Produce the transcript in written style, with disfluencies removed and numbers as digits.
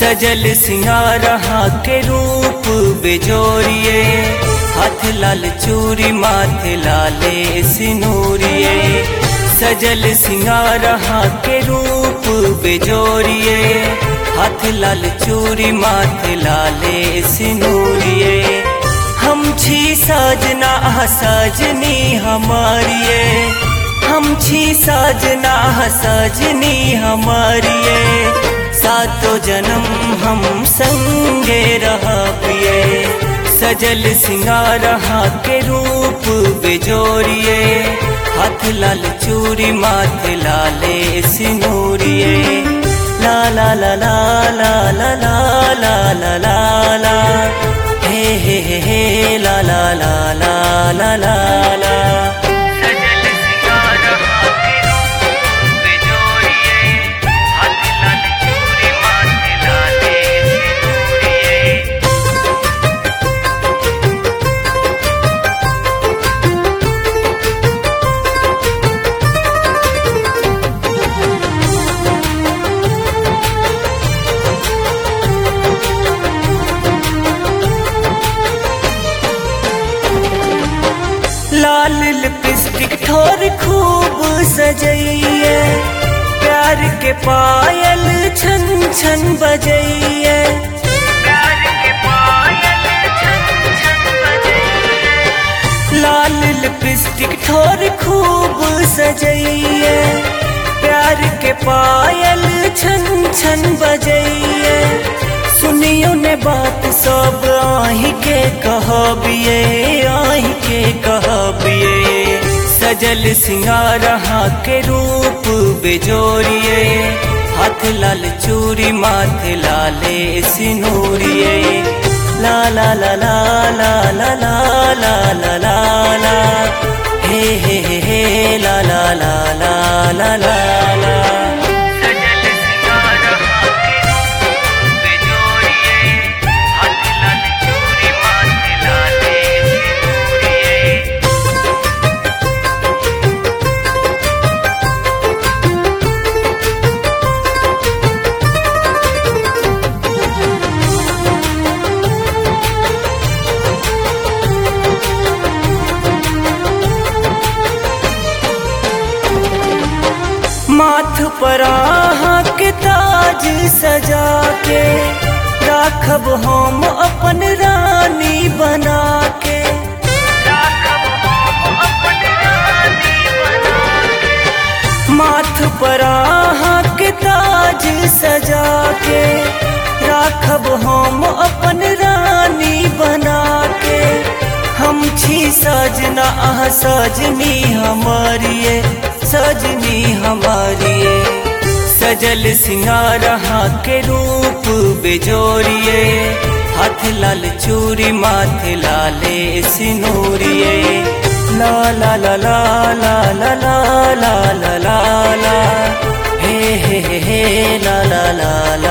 सजल सिंगार के रूप बेजोरिए, हाथ लाल चूरी माथे लाले सिनूरिए। सजल सिंगार के रूप बेजोरिए, हाथ लाल चूरी माथे लाले सिनूरिए। हम छी साजना सजनी हमारिए, हम छी साजना सजनी हमारिए। सातों जन्म हम संगे रहबिए, सजल सिंगार के रूप बेजोरिए, हाथ लाल चूरी माथे लाले सिनूरिए। ला ला ला ला ला ला ला ला ला ला ला, हे हे हे हे ला ला ला ला ला ला ला। लाल लिपस्टिक ठोर खूब सजइए, प्यार के पायल छन छन बजइए। प्यार के पायल छन छन बजइए। लाल लिपस्टिक ठोर खूब सजइए, प्यार के पायल छन छन बजइए। सुनियो ने बात सब आही के कहबिए, आही के कहबिए। सजल सिंगार के रूप बेजोरिए, हाथ लाल चूरी माथे लाले सिनूरिए। ला ला ला ला ला ला ला ला ला ला ला, हे हे हे हे ला ला ला ला ला ला ला। माथ पर के ताज सजा के, राखब हम अपन रानी बना के। राखब हम अपन रानी बना के। माथ पर के ताज सजा के, राखब हम अपन रानी बना के। हम छी सजना सजनी हमारिए, सजनी हमारिए। सजल सिंगार के रूप बेजोरिए, हाथ लाल चूरी माथे लाले सिनूरिए। ला ला ला ला ला ला ला ला ला ला, हे हे हे ला ला ला ला।